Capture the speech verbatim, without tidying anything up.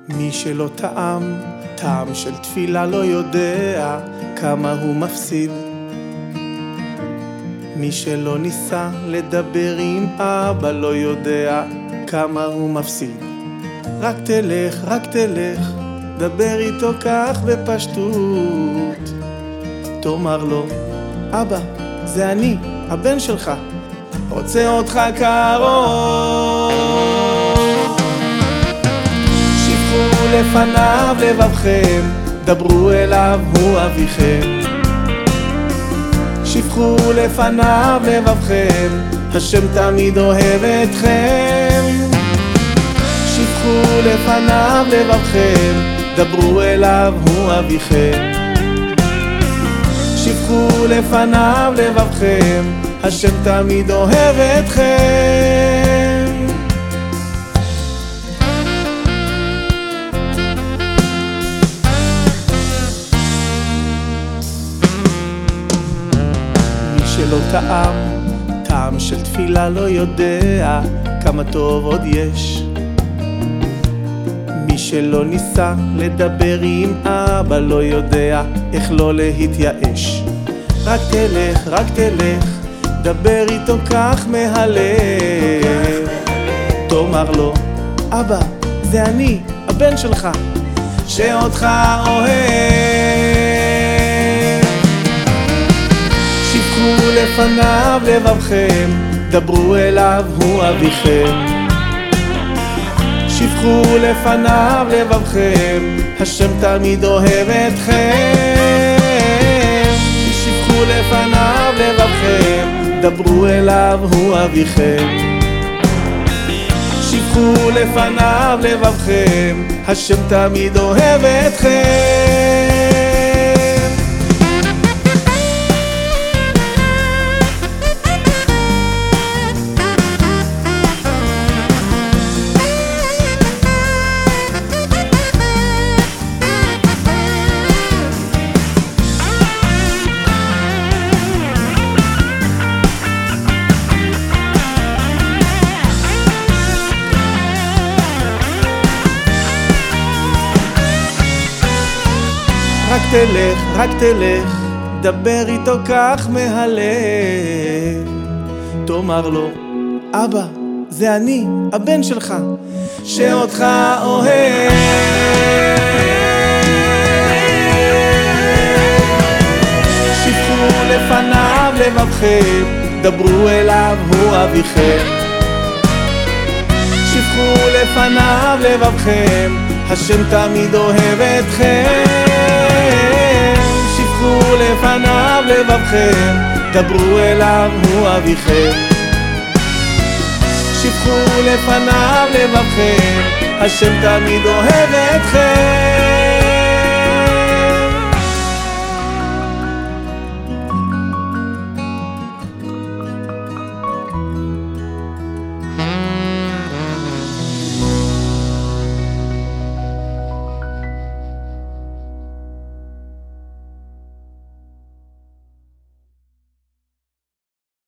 מי שלא טעם, טעם של תפילה לא יודע כמה הוא מפסיד. מי שלא ניסה לדבר עם אבא לא יודע כמה הוא מפסיד. רק תלך, רק תלך, דבר איתו כך בפשטות. תאמר לו, אבא, זה אני, הבן שלך, רוצה אותך קרוב. שפכו לפניו לבבכם, דברו אליו, הוא אביכם. שפכו לפניו לבבכם, השם תמיד אוהב אתכם. שפכו לפניו לבבכם, דברו אליו, הוא אביכם. שפכו לפניו לבבכם, השם תמיד אוהב אתכם. מי שלא טעם, טעם של תפילה לא יודע כמה טוב עוד יש. מי שלא ניסה לדבר עם אבא לא יודע איך לא להתייאש. רק תלך, רק תלך, דבר איתו כך מהלב. תאמר לו, אבא, זה אני, הבן שלך, שאותך אוהב. שפכו לפניו לבבכם, דברו אליו, הוא אביכם. שפכו לפניו לבבכם, השם תמיד אוהב אתכם. שפכו לפניו לבבכם, דברו אליו, הוא אביכם. שפכו לפניו לבבכם, השם תמיד אוהב אתכם. רק תלך, רק תלך, דבר איתו כך מהלב. תאמר לו, אבא, זה אני, הבן שלך, שאותך אוהב. שפכו לפניו לבבכם, דברו אליו, הוא אביכם. שפכו לפניו לבבכם, השם תמיד אוהב אתכם. שפכו לפניו לבבכם, דברו אליו, הוא אביכם. שפכו לפניו לבבכם, השם תמיד אוהב אתכם.